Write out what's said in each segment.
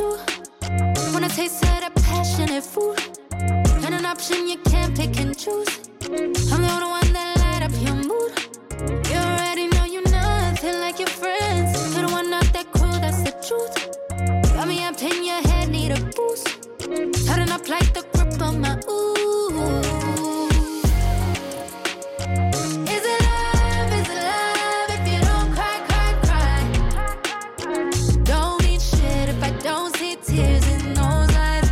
true. When I taste that passionate food, and an option you can't pick and choose. I'm the only one that light up your mood. You already know you're nothing like your friends. You're the one not that cool, that's the truth. Got me up in your head, need a boost. Tighten up like the grip on my ooh. Is it love if you don't cry, cry, cry? Don't mean shit if I don't see tears in those eyes.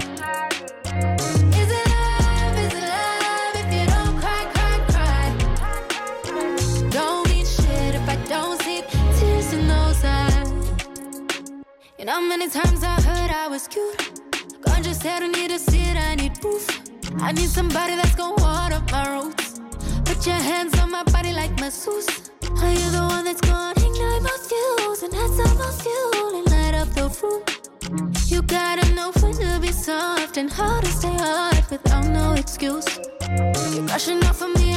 Is it love if you don't cry, cry, cry? Don't mean shit if I don't see tears in those eyes. You know how many times I heard I was cute. God just said I need to see it, I need proof. I need somebody that's gonna water my roots. Put your hands on my body like masseuse. Are you the one that's gonna ignite my fuse and add some more fuel and light up the room? You gotta know when to be soft and how to stay hard without no excuse. You're rushing off of me